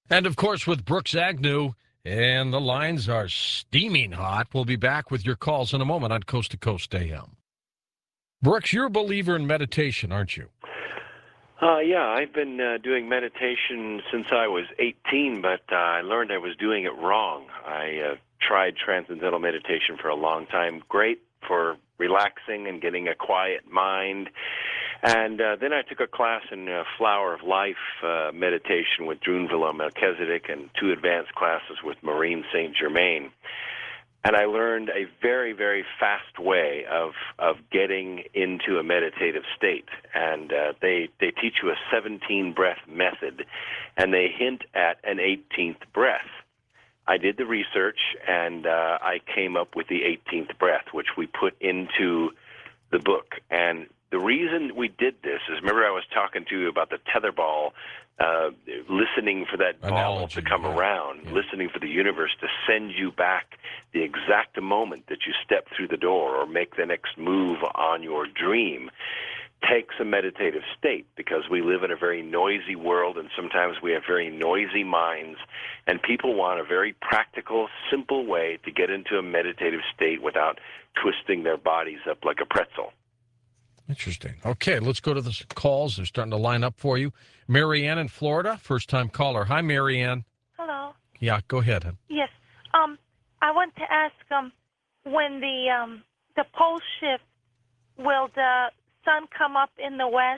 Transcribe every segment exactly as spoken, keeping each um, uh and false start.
And of course, with Brooks Agnew, and the lines are steaming hot. We'll be back with your calls in a moment on Coast to Coast A M. Brooks, you're a believer in meditation, aren't you? Uh, yeah, I've been uh, doing meditation since I was eighteen, but uh, I learned I was doing it wrong. I uh, tried transcendental meditation for a long time. Great for relaxing and getting a quiet mind. And uh, then I took a class in uh, Flower of Life uh, meditation with Drunvalo Melchizedek and two advanced classes with Maureen Saint Germain. And I learned a very, very fast way of of getting into a meditative state. And uh, they they teach you a seventeen breath method, and they hint at an eighteenth breath. I did the research, and uh, I came up with the eighteenth breath, which we put into the book. And the reason we did this is, remember I was talking to you about the tetherball, uh, listening for that ball Analogy, to come yeah. around, Yeah. listening for the universe to send you back the exact moment that you step through the door or make the next move on your dream. Takes a meditative state, because we live in a very noisy world, and sometimes we have very noisy minds, and people want a very practical, simple way to get into a meditative state without twisting their bodies up like a pretzel. Interesting. Okay, let's go to the calls. They're starting to line up for you. Marianne in Florida, first-time caller. Hi, Marianne. Hello. Yeah, go ahead. hon. Yes. Um, I want to ask, um, when the um the pole shift, will the sun come up in the west?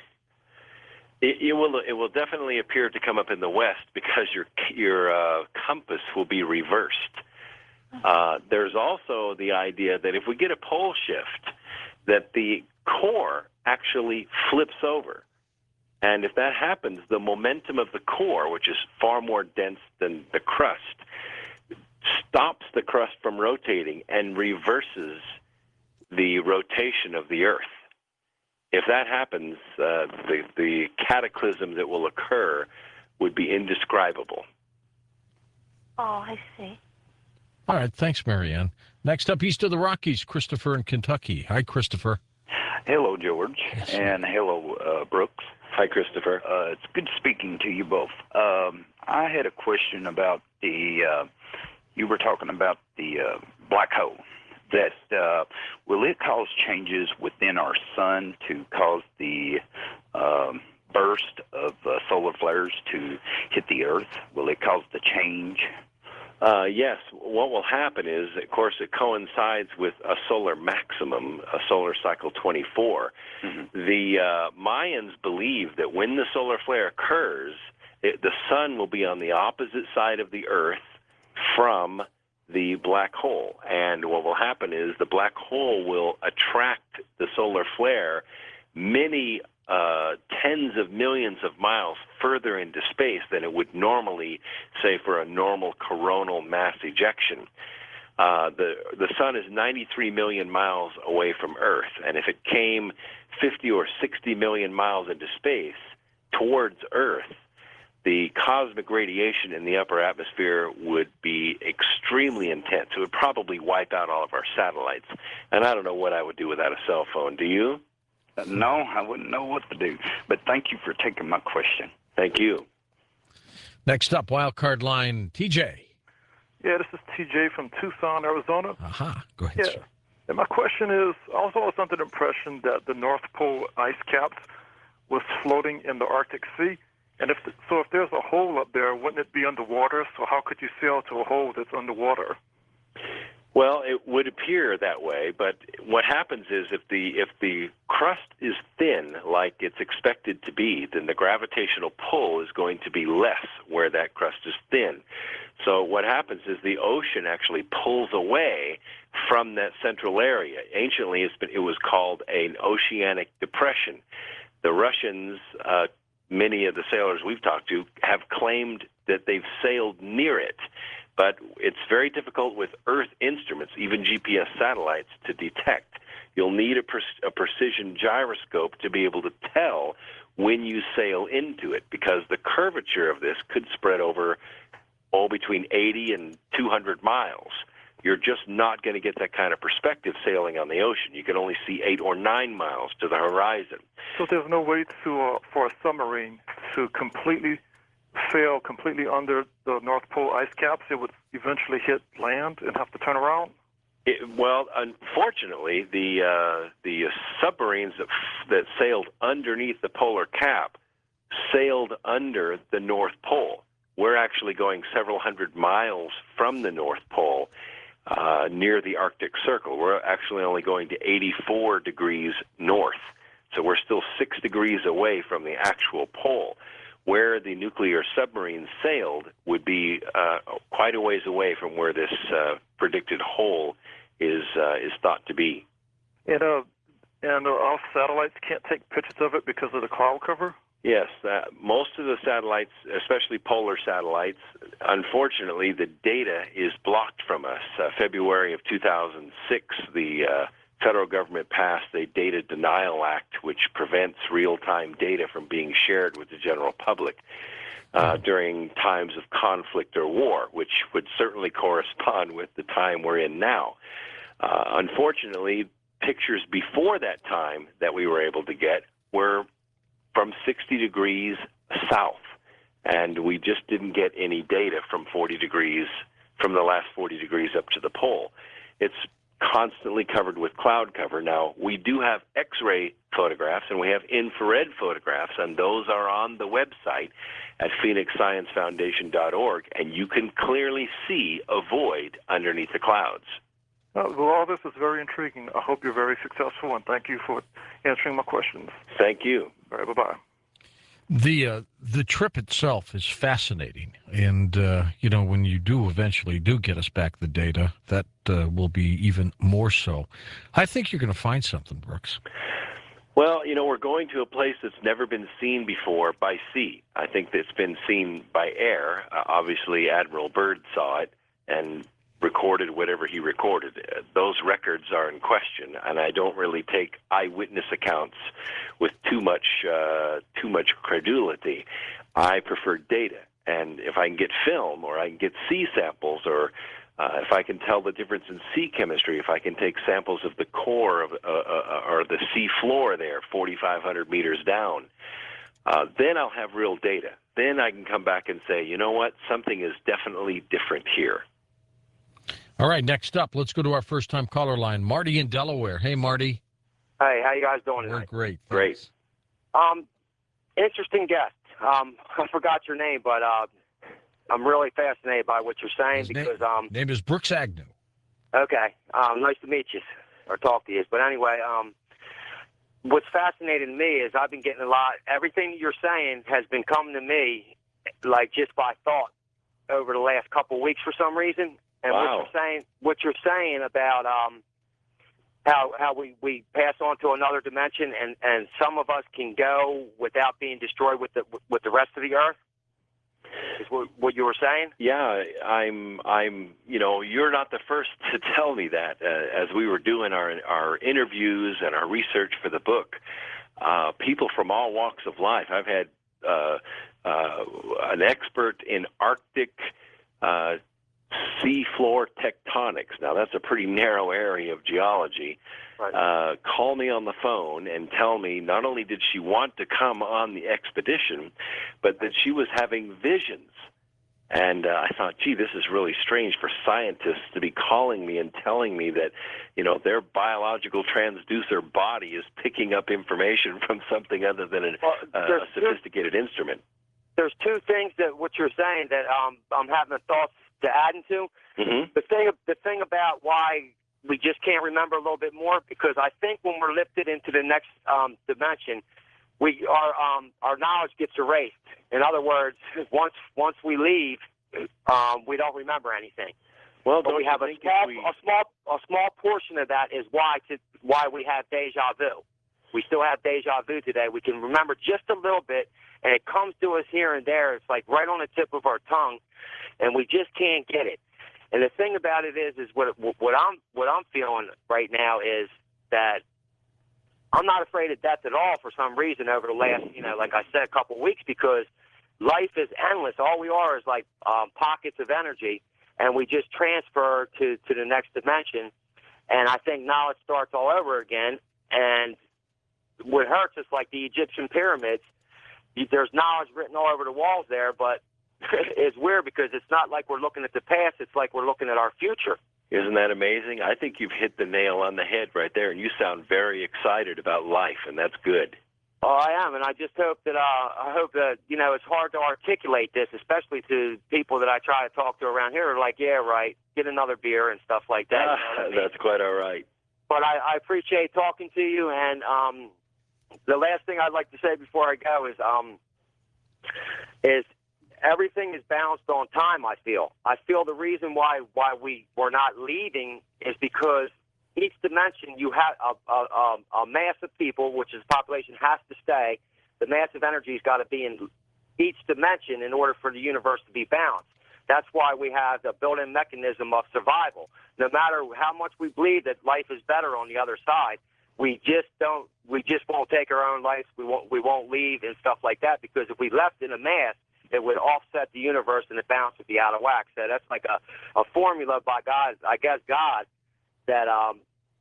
It, it will. It will definitely appear to come up in the west, because your your uh, compass will be reversed. Uh, there's also the idea that if we get a pole shift, that the core actually flips over. And if that happens, the momentum of the core, which is far more dense than the crust, stops the crust from rotating and reverses the rotation of the Earth. If that happens, uh, the, the cataclysm that will occur would be indescribable. Oh, I see. All right, thanks, Marianne. Next up, east of the Rockies, Christopher in Kentucky. Hi, Christopher. Hello, George, Yes. and hello, uh, Brooks. Hi, Christopher. Uh, it's good speaking to you both. Um, I had a question about the, uh, you were talking about the uh, black hole. That uh, will it cause changes within our sun to cause the um, burst of uh, solar flares to hit the Earth? Will it cause the change? Uh, yes, what will happen is, of course, it coincides with a solar maximum, a solar cycle twenty-four. Mm-hmm. The uh, Mayans believe that when the solar flare occurs, it, the sun will be on the opposite side of the Earth from the black hole. And what will happen is the black hole will attract the solar flare many uh, tens of millions of miles further into space than it would normally, say, for a normal coronal mass ejection. Uh, the the sun is ninety-three million miles away from Earth, and if it came fifty or sixty million miles into space towards Earth, the cosmic radiation in the upper atmosphere would be extremely intense. It would probably wipe out all of our satellites. And I don't know what I would do without a cell phone. Do you? Uh, no, I wouldn't know what to do. But thank you for taking my question. Thank you. Next up, wildcard line, T J. Yeah, this is T J from Tucson, Arizona. Aha, go ahead, Yeah. sir. And my question is, I was always under the impression that the North Pole ice caps was floating in the Arctic Sea. And if the, so if there's a hole up there, wouldn't it be underwater? So how could you sail to a hole that's underwater? Well, it would appear that way, but what happens is if the if the crust is thin, like it's expected to be, then the gravitational pull is going to be less where that crust is thin. So what happens is the ocean actually pulls away from that central area. Anciently, it's been, it was called an oceanic depression. The Russians, uh, many of the sailors we've talked to, have claimed that they've sailed near it. But it's very difficult with Earth instruments, even G P S satellites, to detect. You'll need a, pre- a precision gyroscope to be able to tell when you sail into it, because the curvature of this could spread over all between eighty and two hundred miles. You're just not going to get that kind of perspective sailing on the ocean. You can only see eight or nine miles to the horizon. So there's no way to uh, for a submarine to completely sail completely under the North Pole ice caps, it would eventually hit land and have to turn around? It, well, unfortunately, the uh, the submarines that, that sailed underneath the polar cap sailed under the North Pole. We're actually going several hundred miles from the North Pole, uh, near the Arctic Circle. We're actually only going to eighty-four degrees north, so we're still six degrees away from the actual pole. Where the nuclear submarine sailed would be uh, quite a ways away from where this uh, predicted hole is uh, is thought to be. And, uh, and uh, our satellites can't take pictures of it because of the cloud cover? Yes, uh, most of the satellites, especially polar satellites, unfortunately, the data is blocked from us. Uh, February of two thousand six, the uh, federal government passed a Data Denial Act, which prevents real-time data from being shared with the general public uh, during times of conflict or war, which would certainly correspond with the time we're in now. Uh, unfortunately, pictures before that time that we were able to get were from sixty degrees south, and we just didn't get any data from forty degrees, from the last forty degrees up to the pole. It's constantly covered with cloud cover. Now, we do have X-ray photographs and we have infrared photographs, and those are on the website at phoenix science foundation dot org, and you can clearly see a void underneath the clouds. Uh, well, all this is very intriguing. I hope you're very successful, and thank you for answering my questions. Thank you. All right, bye-bye. The uh, the trip itself is fascinating, and uh, you know, when you do eventually do get us back the data, that uh, will be even more so. I think you're going to find something, Brooks. Well, you know, we're going to a place that's never been seen before by sea. I think that's been seen by air. Uh, obviously, Admiral Byrd saw it and recorded whatever he recorded. Uh, those records are in question, and I don't really take eyewitness accounts with too much uh, too much credulity. I prefer data, and if I can get film, or I can get sea samples, or uh, if I can tell the difference in sea chemistry, if I can take samples of the core of uh, uh, or the sea floor there, forty-five hundred meters down, uh, then I'll have real data. Then I can come back and say, you know what, something is definitely different here. All right, next up, let's go to our first-time caller line, Marty in Delaware. Hey, Marty. Hey, how you guys doing We're tonight? great. Great. Thanks. Um, interesting guest. Um, I forgot your name, but uh, I'm really fascinated by what you're saying His because name, um, name is Brooks Agnew. okay, um, nice to meet you or talk to you. But anyway, um, what's fascinating to me is I've been getting a lot. Everything you're saying has been coming to me like just by thought over the last couple of weeks for some reason. And Wow. what you're saying, what you're saying about um, how how we, we pass on to another dimension, and, and some of us can go without being destroyed with the with the rest of the earth, is what, what you were saying? Yeah, I'm. I'm. You know, you're not the first to tell me that. Uh, as we were doing our our interviews and our research for the book, uh, people from all walks of life. I've had uh, uh, an expert in Arctic Uh, seafloor tectonics. Now, that's a pretty narrow area of geology. Right. Uh, call me on the phone and tell me not only did she want to come on the expedition, but that she was having visions. And uh, I thought, gee, this is really strange for scientists to be calling me and telling me that, you know, their biological transducer body is picking up information from something other than a, Well, uh, there's- a sophisticated instrument. There's two things that what you're saying that um, I'm having a thought to add into. Mm-hmm. The thing, the thing about why we just can't remember a little bit more, because I think when we're lifted into the next um, dimension, we our um, our knowledge gets erased. In other words, once once we leave, um, we don't remember anything. Well, But don't we you have a think small, if we... a small, a small portion of that is why to why we have deja vu. We still have deja vu today. We can remember just a little bit, and it comes to us here and there. It's like right on the tip of our tongue, and we just can't get it. And the thing about it is, is what what I'm what I'm feeling right now is that I'm not afraid of death at all for some reason over the last, you know, like I said, a couple of weeks, because life is endless. All we are is like um, pockets of energy, and we just transfer to to the next dimension. And I think knowledge starts all over again. And what hurts is like the Egyptian pyramids. there's knowledge written all over the walls there, but it's weird because it's not like we're looking at the past. It's like we're looking at our future. Isn't that amazing? I think you've hit the nail on the head right there, and you sound very excited about life, and that's good. Oh, I am, and I just hope that uh, I hope that you know it's hard to articulate this, especially to people that I try to talk to around here. Are like, yeah, right, get another beer and stuff like that. Ah, you know what I mean? That's quite all right. But I, I appreciate talking to you, and um, the last thing I'd like to say before I go is um, is everything is balanced on time. I feel. I feel the reason why why we were not leaving is because each dimension you have a, a, a mass of people, which is population, has to stay. The massive energy's got to be in each dimension in order for the universe to be balanced. That's why we have the built-in mechanism of survival. No matter how much we believe that life is better on the other side, we just don't. We just won't take our own lives. We won't. We won't leave and stuff like that, because if we left in a mass, it would offset the universe and the balance would be out of whack. So that's like a, a formula by God, I guess God, that um,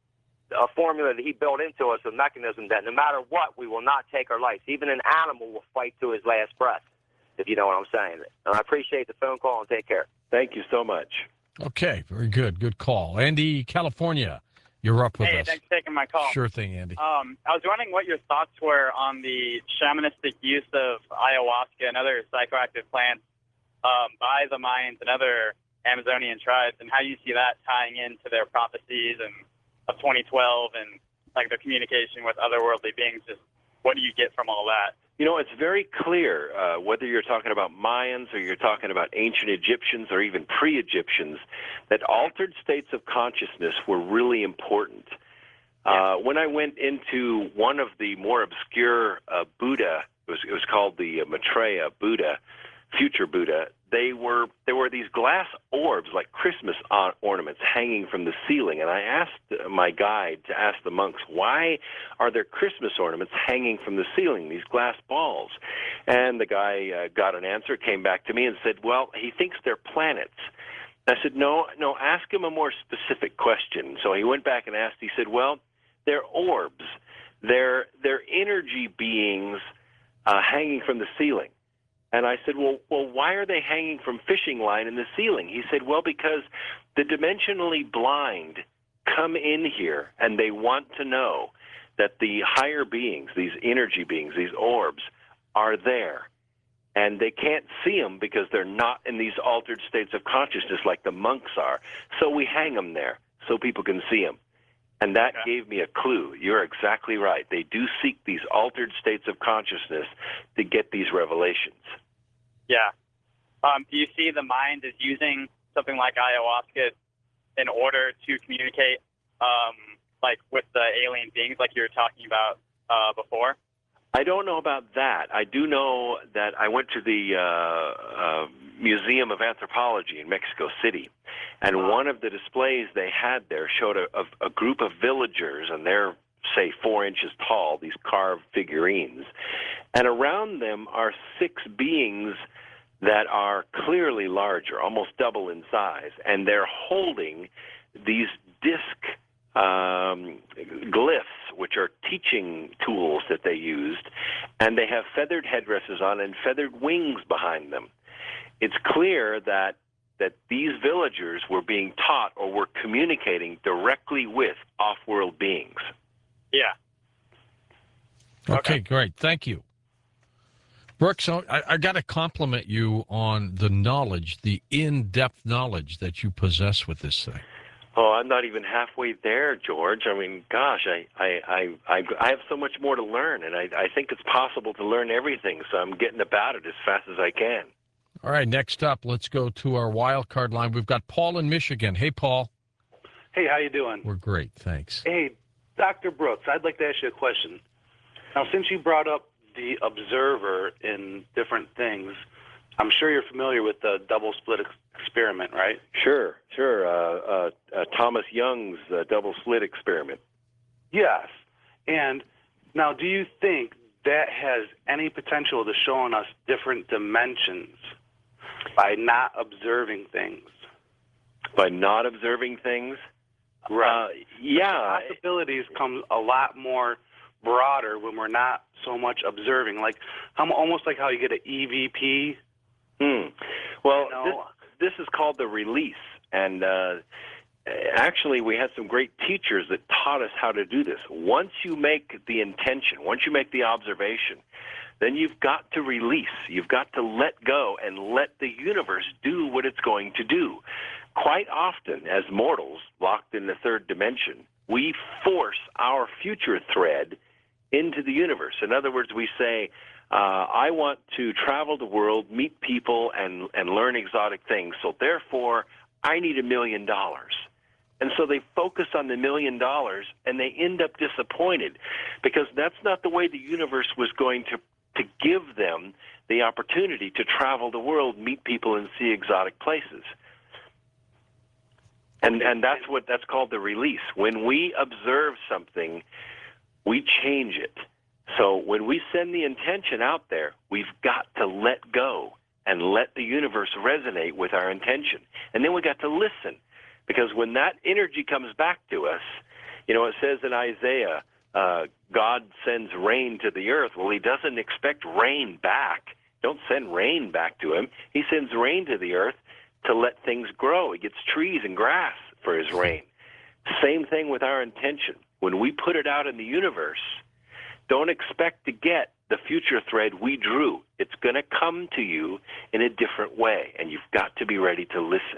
a formula that he built into us, a mechanism that no matter what, we will not take our lives. Even an animal will fight to his last breath, if you know what I'm saying. And I appreciate the phone call, and take care. Thank you so much. Okay, very good. Good call. Andy, California, you're up with hey, us. Hey, thanks for taking my call. Sure thing, Andy. Um, I was wondering what your thoughts were on the shamanistic use of ayahuasca and other psychoactive plants um, by the Mayans and other Amazonian tribes, and how you see that tying into their prophecies and of twenty twelve and like their communication with otherworldly beings. Just what do you get from all that? You know, it's very clear, uh, whether you're talking about Mayans or you're talking about ancient Egyptians or even pre-Egyptians, that altered states of consciousness were really important. Uh, when I went into one of the more obscure uh, Buddha, it was, it was called the uh, Maitreya Buddha, future Buddha, they were there were these glass orbs like Christmas ornaments hanging from the ceiling, and I asked my guide to ask the monks, why are there Christmas ornaments hanging from the ceiling, these glass balls? And the guy uh, got an answer, came back to me and said, well, he thinks they're planets. I said, no, no, ask him a more specific question. So he went back and asked, he said, well, they're orbs. They're, they're energy beings uh, hanging from the ceiling. And I said, well, well, why are they hanging from fishing line in the ceiling? He said, well, because the dimensionally blind come in here and they want to know that the higher beings, these energy beings, these orbs, are there. And they can't see them because they're not in these altered states of consciousness like the monks are. So we hang them there so people can see them. And that Okay. gave me a clue. You're exactly right. They do seek these altered states of consciousness to get these revelations. Yeah. Um, do you see the mind as using something like ayahuasca in order to communicate, um, like with the alien beings, like you were talking about uh, before? I don't know about that. I do know that I went to the uh, uh, Museum of Anthropology in Mexico City, and Wow. one of the displays they had there showed a, a, a group of villagers, and they're, say, four inches tall, these carved figurines. And around them are six beings that are clearly larger, almost double in size, and they're holding these disc um, glyphs, which are teaching tools that they used, and they have feathered headdresses on and feathered wings behind them. It's clear that that these villagers were being taught or were communicating directly with off-world beings. Yeah. Okay, Okay. great. Thank you. Brooks, I, I got to compliment you on the knowledge, the in-depth knowledge that you possess with this thing. Oh, I'm not even halfway there, George. I mean, gosh, I, I, I, I, I have so much more to learn, and I, I think it's possible to learn everything, so I'm getting about it as fast as I can. All right, next up, let's go to our wild card line. We've got Paul in Michigan. Hey, Paul. Hey, how you doing? We're great, thanks. Hey, Doctor Brooks, I'd like to ask you a question. Now, since you brought up the observer in different things, I'm sure you're familiar with the double slit ex- experiment, right? Sure, sure. Uh, uh, uh, Thomas Young's uh, double slit experiment. Yes. And now, do you think that has any potential to showing us different dimensions by not observing things? By not observing things? Right. Uh, yeah. Possibilities come a lot more broader when we're not so much observing. Like, How, almost like how you get an E V P. Hmm. Well, You know? this, this is called the release, and uh, actually, we had some great teachers that taught us how to do this. Once you make the intention, once you make the observation, then you've got to release. You've got to let go and let the universe do what it's going to do. Quite often, as mortals locked in the third dimension, we force our future thread into the universe. In other words, we say, uh, I want to travel the world, meet people, and, and learn exotic things, so therefore I need a million dollars. And so they focus on the million dollars, and they end up disappointed because that's not the way the universe was going to, to give them the opportunity to travel the world, meet people, and see exotic places. And, and that's what that's called the release. When we observe something, we change it. So when we send the intention out there, we've got to let go and let the universe resonate with our intention. And then we got to listen. Because when that energy comes back to us, you know, it says in Isaiah, uh, God sends rain to the earth. Well, he doesn't expect rain back. Don't send rain back to him. He sends rain to the earth to let things grow. He gets trees and grass for his rain. Same thing with our intention. When we put it out in the universe, don't expect to get the future thread we drew. It's going to come to you in a different way, and you've got to be ready to listen.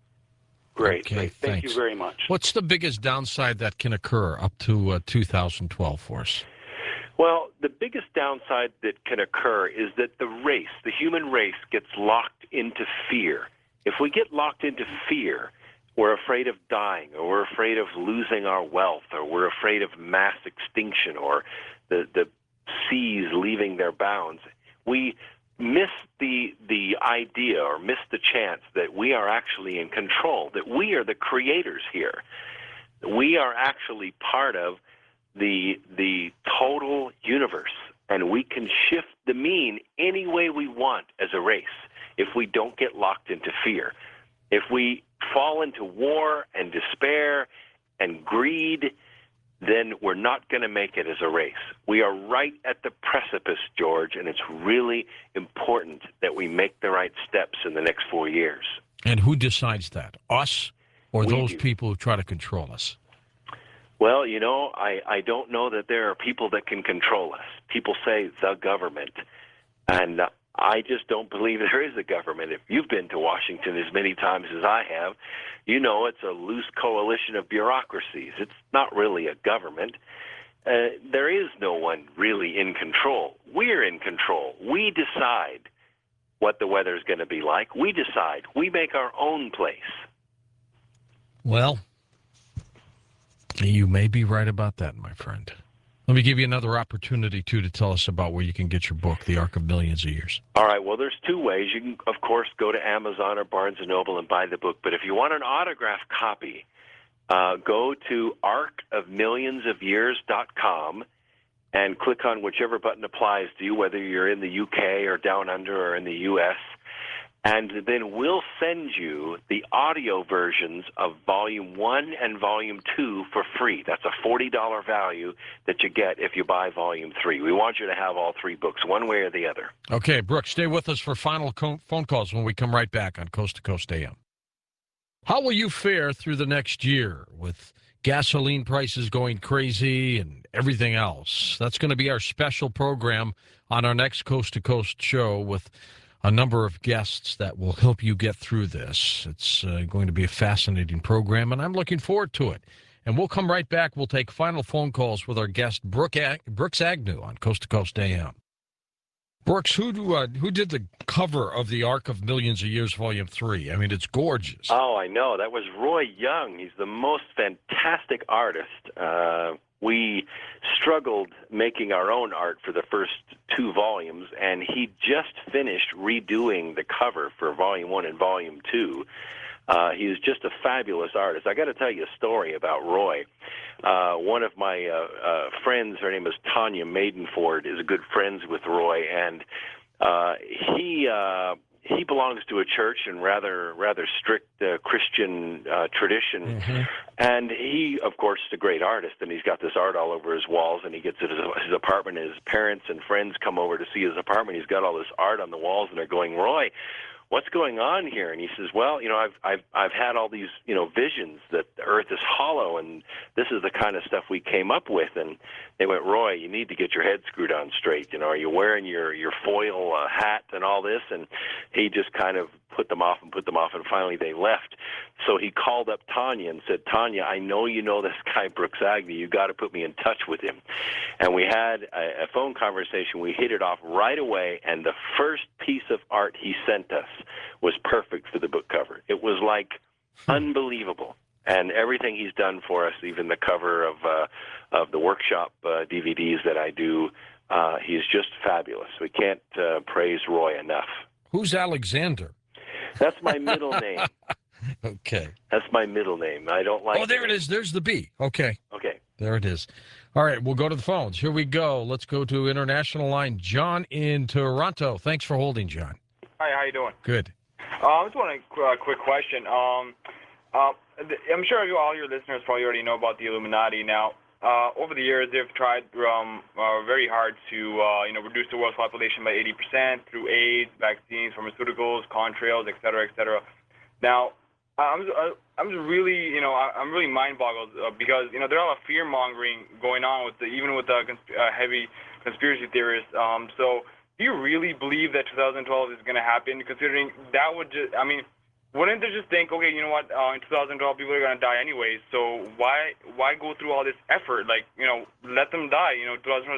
Great. Okay, great. Thank thanks. you very much. What's the biggest downside that can occur up to uh, two thousand twelve for us? Well, the biggest downside that can occur is that the race, the human race, gets locked into fear. If we get locked into fear, we're afraid of dying, or we're afraid of losing our wealth, or we're afraid of mass extinction, or the, the seas leaving their bounds. We miss the the idea or miss the chance that we are actually in control, that we are the creators here. We are actually part of the the total universe, and we can shift the mean any way we want as a race if we don't get locked into fear. If we fall into war and despair and greed, then we're not going to make it as a race. We are right at the precipice, George, and it's really important that we make the right steps in the next four years. And who decides that? Us or We those do. people who try to control us? Well, you know, I, I don't know that there are people that can control us. People say the government, and uh, I just don't believe there is a government. If you've been to Washington as many times as I have, you know it's a loose coalition of bureaucracies. It's not really a government. Uh, there is no one really in control. We're in control. We decide what the weather is going to be like. We decide. We make our own place. Well, you may be right about that, my friend. Let me give you another opportunity, too, to tell us about where you can get your book, The Arc of Millions of Years. All right, well, there's two ways. You can, of course, go to Amazon or Barnes and Noble and buy the book. But if you want an autographed copy, uh, go to arc of millions of years dot com and click on whichever button applies to you, whether you're in the U K or down under or in the U S, and then we'll send you the audio versions of Volume one and Volume two for free. That's a forty dollars value that you get if you buy Volume three. We want you to have all three books, one way or the other. Okay, Brooks, stay with us for final co- phone calls when we come right back on Coast to Coast A M. How will you fare through the next year with gasoline prices going crazy and everything else? That's going to be our special program on our next Coast to Coast show with a number of guests that will help you get through this. It's uh, going to be a fascinating program, and I'm looking forward to it. And we'll come right back. We'll take final phone calls with our guest, Brooke Ag- Brooks Agnew on Coast to Coast A M. Brooks, who do, uh, who did the cover of The Arc of Millions of Years, Volume three? I mean, it's gorgeous. Oh, I know. That was Roy Young. He's the most fantastic artist. Uh, we struggled making our own art for the first two volumes, and he just finished redoing the cover for Volume one and Volume two. Uh, he was just a fabulous artist. I got to tell you a story about Roy. Uh, one of my uh, uh, friends, her name is Tanya Maidenford, is good friends with Roy, and uh, he uh, he belongs to a church and rather rather strict uh, Christian uh, tradition, Mm-hmm. and he, of course, is a great artist, and he's got this art all over his walls, and he gets it at his, his apartment. His parents and friends come over to see his apartment. He's got all this art on the walls, and they're going, Roy, what's going on here? And he says, well, you know, I've I've I've had all these, you know, visions that the earth is hollow, and this is the kind of stuff we came up with. And they went, Roy, you need to get your head screwed on straight. You know, are you wearing your your foil uh, hat and all this? And he just kind of put them off and put them off, and finally they left. So he called up Tanya and said, Tanya, I know you know this guy Brooks Agnew. You got to put me in touch with him. And we had a, a phone conversation. We hit it off right away, and the first piece of art he sent us was perfect for the book cover. It was like unbelievable. And everything he's done for us, even the cover of uh, of the workshop uh, D V Ds that I do, uh, he's just fabulous. We can't uh, praise Roy enough. Who's Alexander? That's my middle name. Okay. That's my middle name. I don't like Oh, there it is. There's the B. Okay. Okay. There it is. All right, we'll go to the phones. Here we go. Let's go to international line. John in Toronto. Thanks for holding, John. Hi, how you doing? Good. Uh, I just want a uh, quick question. Um, uh, I'm sure you, all your listeners probably already know about the Illuminati. Now, uh, over the years, they've tried um, uh, very hard to uh, you know reduce the world's population by eighty percent through AIDS, vaccines, pharmaceuticals, contrails, et cetera, et cetera. Now, I'm just, I'm just really, you know, I'm really mind-boggled uh, because, you know, there's a lot of fear-mongering going on with the, even with the consp- uh, heavy conspiracy theorists. Um, so do you really believe that two thousand twelve is going to happen, considering that would just, I mean, wouldn't they just think, okay, you know what, uh, in two thousand twelve people are going to die anyways, so why why go through all this effort? Like, you know, let them die, you know,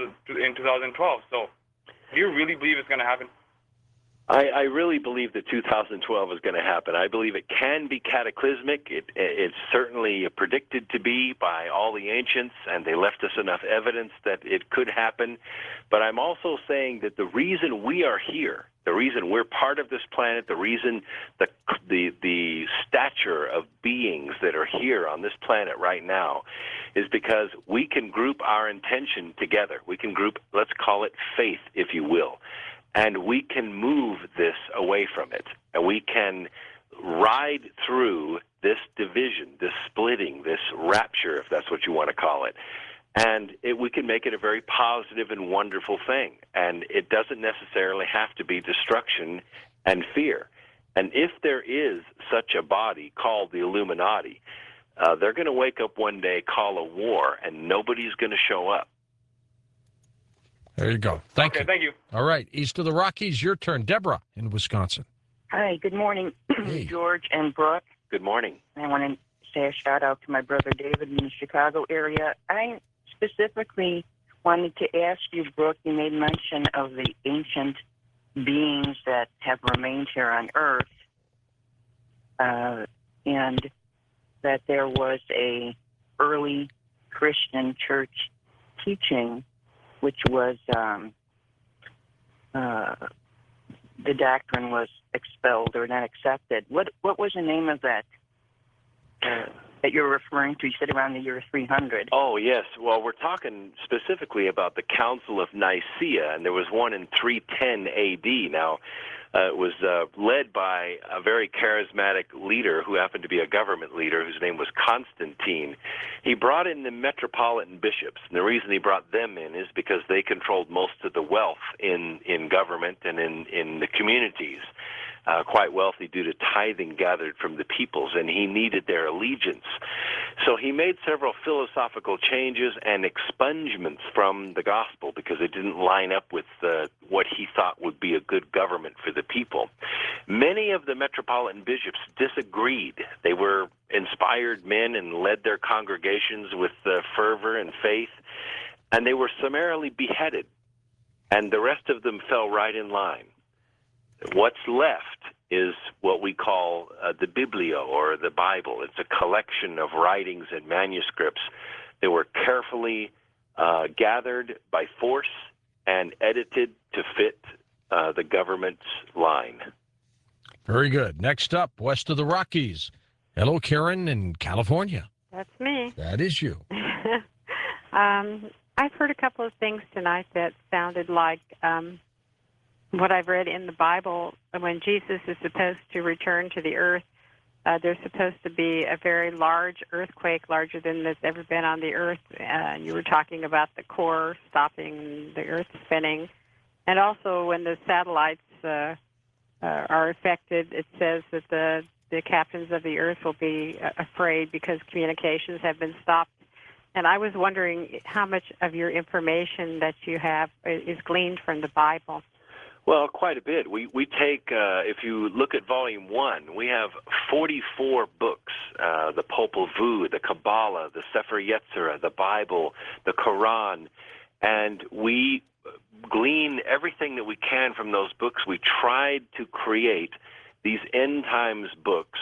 in two thousand twelve. So do you really believe it's going to happen? I, I really believe that two thousand twelve is going to happen. I believe it can be cataclysmic. It, it's certainly predicted to be by all the ancients, and they left us enough evidence that it could happen. But I'm also saying that the reason we are here, the reason we're part of this planet, the reason the the the stature of beings that are here on this planet right now is because we can group our intention together. We can group, let's call it faith, if you will. And we can move this away from it. And we can ride through this division, this splitting, this rapture, if that's what you want to call it. And it, we can make it a very positive and wonderful thing. And it doesn't necessarily have to be destruction and fear. And if there is such a body called the Illuminati, uh, they're going to wake up one day, call a war, and nobody's going to show up. There you go. Thank okay, you. Thank you. All right. East of the Rockies, your turn. Deborah in Wisconsin. Hi, good morning, Hey. George and Brooke. Good morning. I want to say a shout out to my brother David in the Chicago area. I specifically wanted to ask you, Brooke, you made mention of the ancient beings that have remained here on Earth, uh, and that there was a early Christian church teaching which was um, uh, the doctrine was expelled or not accepted. What what was the name of that uh, that you're referring to? You said around the year three hundred. Oh, yes. Well, we're talking specifically about the Council of Nicaea, and there was one in three ten A D. Now, uh, it was uh, led by a very charismatic leader who happened to be a government leader whose name was Constantine. He brought in the metropolitan bishops, and the reason he brought them in is because they controlled most of the wealth in, in government and in, in the communities. Uh, quite wealthy due to tithing gathered from the peoples, and he needed their allegiance. So he made several philosophical changes and expungements from the gospel because it didn't line up with uh, what he thought would be a good government for the people. Many of the metropolitan bishops disagreed. They were inspired men and led their congregations with uh, fervor and faith, and they were summarily beheaded, and the rest of them fell right in line. What's left is what we call uh, the Biblio, or the Bible. It's a collection of writings and manuscripts that were carefully uh, gathered by force and edited to fit uh, the government's line. Very good. Next up, west of the Rockies. Hello, Karen in California. That's me. That is you. um, I've heard a couple of things tonight that sounded like um, what I've read in the Bible, when Jesus is supposed to return to the earth, uh, there's supposed to be a very large earthquake, larger than that's ever been on the earth. Uh, you were talking about the core stopping the earth spinning. And also when the satellites uh, uh, are affected, it says that the, the captains of the earth will be uh, afraid because communications have been stopped. And I was wondering how much of your information that you have is gleaned from the Bible. Well, quite a bit. We we take, uh, if you look at Volume one, we have forty-four books, uh, the Popol Vuh, the Kabbalah, the Sefer Yetzirah, the Bible, the Quran, and we glean everything that we can from those books. We tried to create these end times books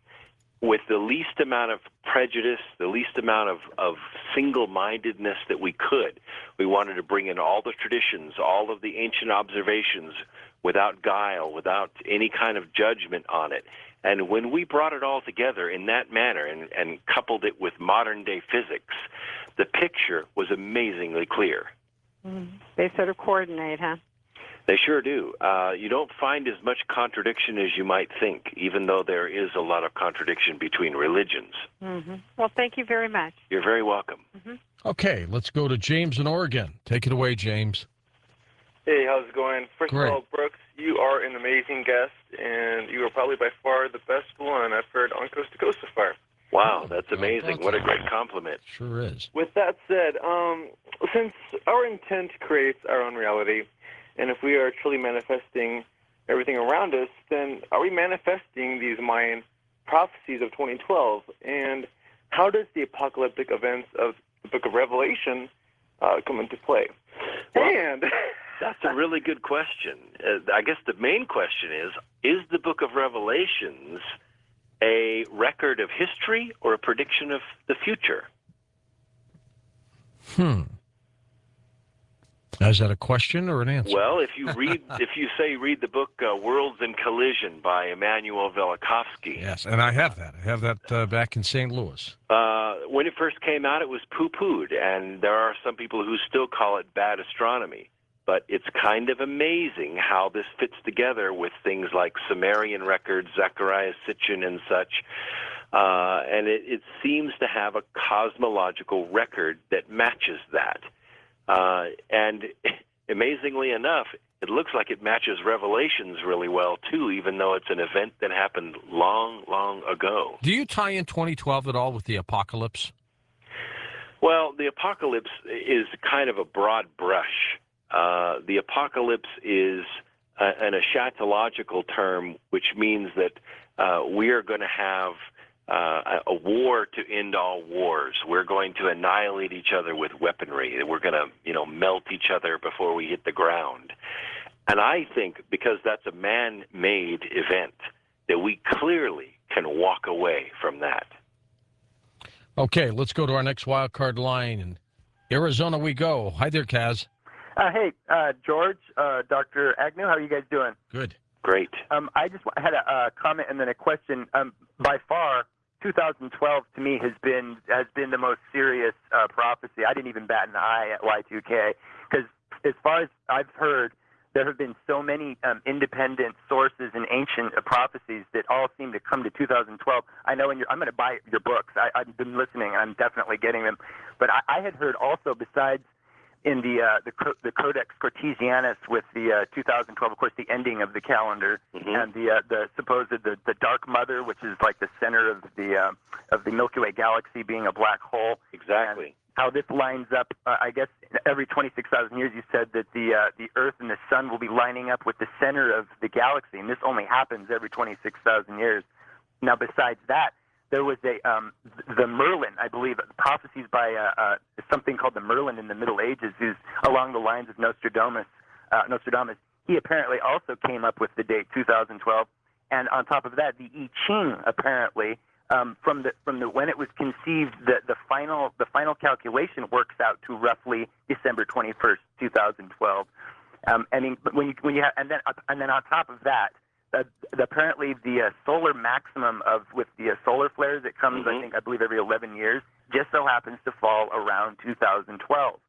with the least amount of prejudice, the least amount of, of single-mindedness that we could. We wanted to bring in all the traditions, all of the ancient observations without guile, without any kind of judgment on it. And when we brought it all together in that manner and, and coupled it with modern-day physics, the picture was amazingly clear. Mm. They sort of coordinate, huh? They sure do. Uh, you don't find as much contradiction as you might think, even though there is a lot of contradiction between religions. Mm-hmm. Well, thank you very much. You're very welcome. Mm-hmm. Okay, let's go to James in Oregon. Take it away, James. Hey, how's it going? First Great. of all, Brooks, you are an amazing guest, and you are probably by far the best one I've heard on Coast to Coast so far. Wow, that's amazing. that's What a a- great compliment. Sure is. With that said, um, since our intent creates our own reality, and if we are truly manifesting everything around us, then are we manifesting these Mayan prophecies of twenty twelve? And how does the apocalyptic events of the Book of Revelation uh, come into play? Well, and that's a really good question. Uh, I guess the main question is, is the Book of Revelations a record of history or a prediction of the future? Hmm. Is that a question or an answer? Well, if you read, if you say read the book uh, Worlds in Collision by Immanuel Velikovsky. Yes, and I have that. I have that uh, back in Saint Louis. Uh, when it first came out, it was poo-pooed, and there are some people who still call it bad astronomy. But it's kind of amazing how this fits together with things like Sumerian records, Zechariah Sitchin and such. Uh, and it, it seems to have a cosmological record that matches that. Uh, and amazingly enough, it looks like it matches Revelations really well, too, even though it's an event that happened long, long ago. Do you tie in twenty twelve at all with the apocalypse? Well, the apocalypse is kind of a broad brush. Uh, the apocalypse is a, an eschatological term, which means that uh, we are going to have uh, a, a war to end all wars. We're going to annihilate each other with weaponry. We're going to, you know, melt each other before we hit the ground. And I think because that's a man-made event, that we clearly can walk away from that. Okay, let's go to our next wild card line. In Arizona we go. Hi there, Kaz. Uh, hey, uh, George, uh, Doctor Agnew, how are you guys doing? Good. Great. Um, I just had a, a comment and then a question. Um, by far, two thousand twelve to me has been has been the most serious uh, prophecy. I didn't even bat an eye at Y two K because, as far as I've heard, there have been so many um, independent sources and ancient uh, prophecies that all seem to come to two thousand twelve. I know, in your, I'm going to buy your books. I, I've been listening, and I'm definitely getting them. But I, I had heard also, besides in the uh, the, the Codex Cartesianus with the uh, two thousand twelve, of course, the ending of the calendar, mm-hmm. and the uh, the supposed the, the dark mother, which is like the center of the uh, of the Milky Way galaxy being a black hole. Exactly. And how this lines up, uh, I guess every twenty-six thousand years, you said that the uh, the Earth and the Sun will be lining up with the center of the galaxy, and this only happens every twenty-six thousand years. Now, besides that, there was a um, the Merlin, I believe, prophecies by uh, uh, something called the Merlin in the Middle Ages, who's along the lines of Nostradamus. Uh, Nostradamus. He apparently also came up with the date two thousand twelve, and on top of that, the I Ching apparently um, from the from the when it was conceived, the the final the final calculation works out to roughly December twenty-first, two thousand twelve. Um, I mean, when you when you have, and then and then on top of that. Uh, apparently, the uh, solar maximum of with the uh, solar flares that comes, mm-hmm. I think, I believe every eleven years, just so happens to fall around two thousand twelve.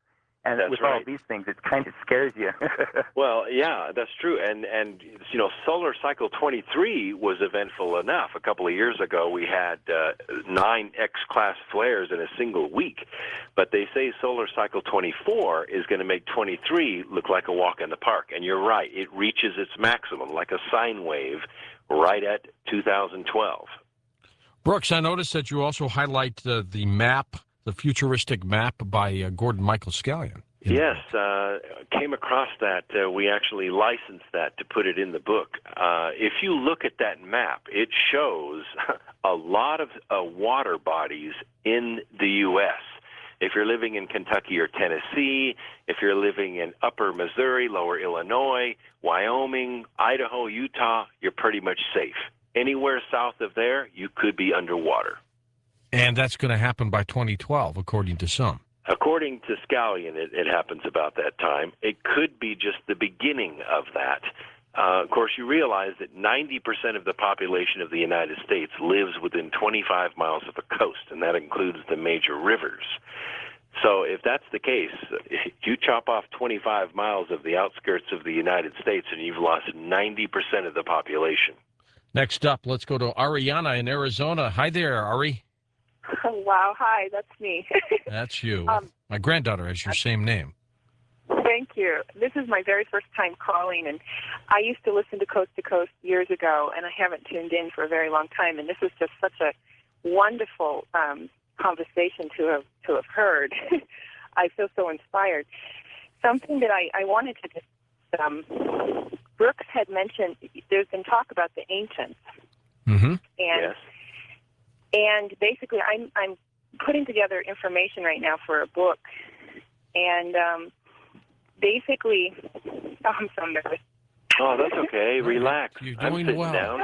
And That's with right. all these things, it kind of scares you. Well, yeah, that's true. And, and you know, Solar Cycle twenty-three was eventful enough. A couple of years ago, we had uh, nine X-class flares in a single week. But they say Solar Cycle twenty-four is going to make twenty-three look like a walk in the park. And you're right. It reaches its maximum, like a sine wave, right at two thousand twelve. Brooks, I noticed that you also highlight uh, the map, the futuristic map by uh, Gordon Michael Scallion. Yes, uh, came across that. Uh, we actually licensed that to put it in the book. Uh, if you look at that map, it shows a lot of uh, water bodies in the U S If you're living in Kentucky or Tennessee, if you're living in upper Missouri, lower Illinois, Wyoming, Idaho, Utah, you're pretty much safe. Anywhere south of there, you could be underwater. And that's going to happen by twenty twelve, according to some. According to Scallion, it, it happens about that time. It could be just the beginning of that. Uh, of course, you realize that ninety percent of the population of the United States lives within twenty-five miles of a coast, and that includes the major rivers. So if that's the case, you chop off twenty-five miles of the outskirts of the United States, and you've lost ninety percent of the population. Next up, let's go to Ariana in Arizona. Hi there, Ari. Oh, wow. Hi, that's me. That's you. Um, My granddaughter has your same name. Thank you. This is my very first time calling, and I used to listen to Coast to Coast years ago, and I haven't tuned in for a very long time, and this was just such a wonderful um, conversation to have to have heard. I feel so inspired. Something that I, I wanted to just, um, Brooks had mentioned, there's been talk about the ancients. Mm-hmm. And yes. And basically, I'm I'm putting together information right now for a book, and um, basically, oh, I'm so nervous. Oh, that's okay. Relax. You're I'm doing sitting well. down.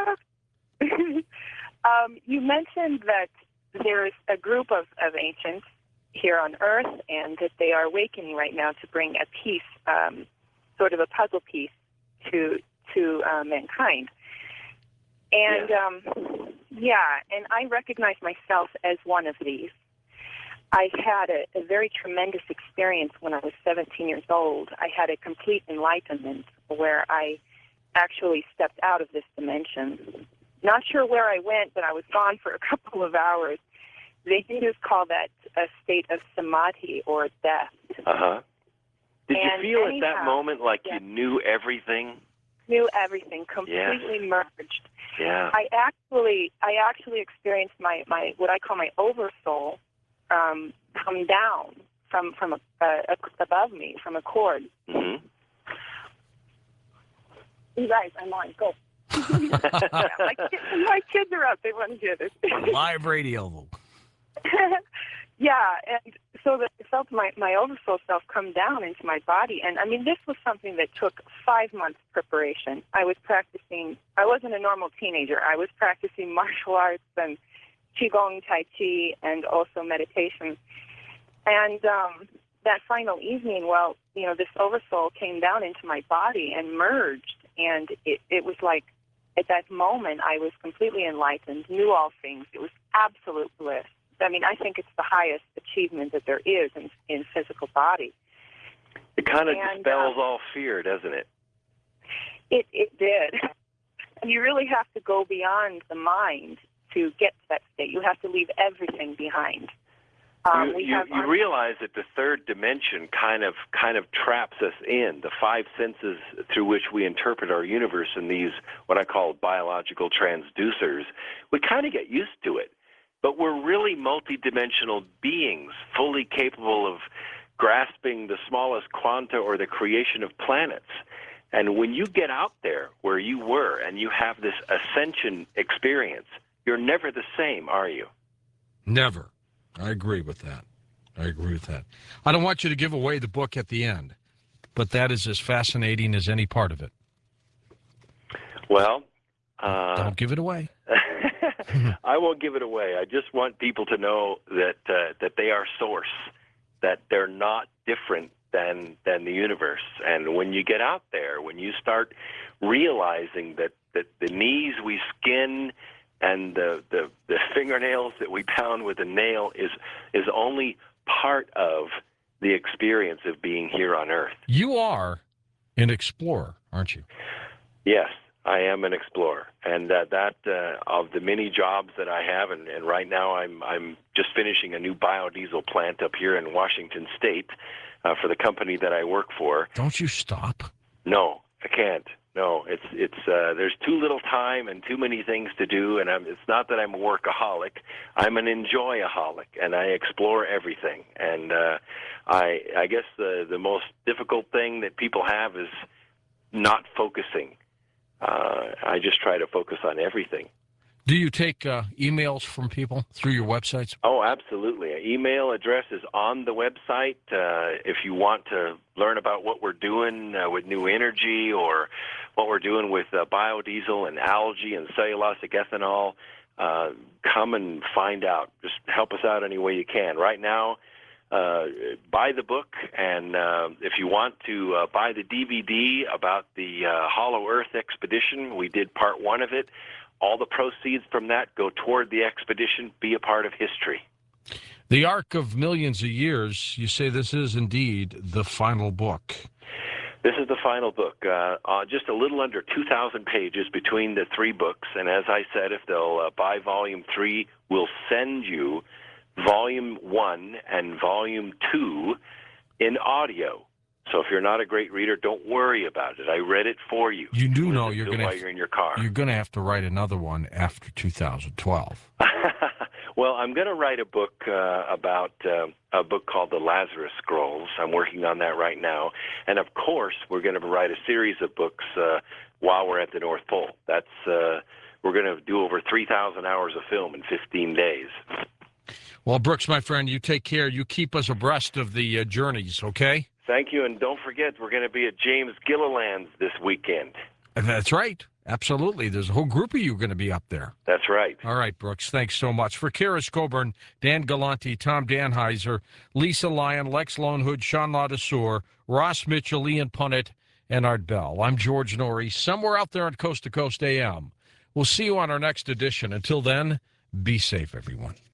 um, you mentioned that there's a group of, of ancients here on Earth, and that they are awakening right now to bring a piece, um, sort of a puzzle piece, to to uh, mankind. And Yes. um, yeah, and I recognize myself as one of these. I had a, a very tremendous experience when I was seventeen years old. I had a complete enlightenment where I actually stepped out of this dimension. Not sure where I went, but I was gone for a couple of hours. The Hindus call that a state of samadhi, or death. Uh-huh. Did And you feel anyhow, at that moment like yeah. you knew everything? Knew everything, completely merged. Yeah. I actually, I actually experienced my, my what I call my oversoul um, come down from from a, uh, above me from a cord. Mm-hmm. You guys, I'm on. Go. yeah, my, kids, my kids are up. They want to hear this. Live radio. Yeah, and so that I felt my, my oversoul self come down into my body. And, I mean, this was something that took five months preparation. I was practicing, I wasn't a normal teenager. I was practicing martial arts and Qigong, Tai Chi, and also meditation. And um, that final evening, well, you know, this oversoul came down into my body and merged. And it, it was like, at that moment, I was completely enlightened, knew all things. It was absolute bliss. I mean, I think it's the highest achievement that there is in, in physical body. It kind of And, dispels uh, all fear, doesn't it? It it did. You really have to go beyond the mind to get to that state. You have to leave everything behind. Um, you we you, have you our- realize that the third dimension kind of kind of traps us in the five senses through which we interpret our universe in these what I call biological transducers. We kind of get used to it. But we're really multidimensional beings, fully capable of grasping the smallest quanta or the creation of planets. And when you get out there where you were and you have this ascension experience, you're never the same, are you? Never. I agree with that. I agree with that. I don't want you to give away the book at the end, but that is as fascinating as any part of it. Well, uh, don't give it away. I won't give it away. I just want people to know that uh, that they are source, that they're not different than than the universe. And when you get out there, when you start realizing that, that the knees we skin and the, the, the fingernails that we pound with a nail is is only part of the experience of being here on Earth. You are an explorer, aren't you? Yes, I am an explorer, and uh, that uh, of the many jobs that I have, and, and right now I'm I'm just finishing a new biodiesel plant up here in Washington State uh, for the company that I work for. Don't you stop? No, I can't. No, it's it's uh, there's too little time and too many things to do, and I'm, it's not that I'm a workaholic. I'm an enjoyaholic, and I explore everything. And uh, I I guess the the most difficult thing that people have is not focusing. Uh, I just try to focus on everything. Do you take uh, emails from people through your websites? Oh, absolutely. An email address is on the website. Uh, if you want to learn about what we're doing uh, with new energy or what we're doing with uh, biodiesel and algae and cellulosic ethanol, uh, come and find out. Just help us out any way you can. Right now, uh, buy the book, and uh, if you want to uh, buy the D V D about the uh, Hollow Earth expedition, we did part one of it. All the proceeds from that go toward the expedition. Be a part of history. The Arc of Millions of Years, you say this is indeed the final book. This is the final book, uh, uh, just a little under two thousand pages between the three books. And as I said, if they'll uh, buy volume three, we'll send you volume one and volume two in audio. So if you're not a great reader, don't worry about it. I read it for you. You do know you're going to while you're in your car. You're going to have to write another one after two thousand twelve. Well, I'm going to write a book uh, about uh, a book called The Lazarus Scrolls. I'm working on that right now. And, of course, we're going to write a series of books uh, while we're at the North Pole. That's uh, we're going to do over three thousand hours of film in fifteen days. Well, Brooks, my friend, you take care. You keep us abreast of the uh, journeys, okay? Thank you. And don't forget, we're going to be at James Gilliland's this weekend. That's right. Absolutely. There's a whole group of you going to be up there. That's right. All right, Brooks. Thanks so much. For Kara Coburn, Dan Galante, Tom Danheiser, Lisa Lyon, Lex Lonehood, Sean Ladesseur, Ross Mitchell, Ian Punnett, and Art Bell. I'm George Norrie, somewhere out there on Coast to Coast A M. We'll see you on our next edition. Until then, be safe, everyone.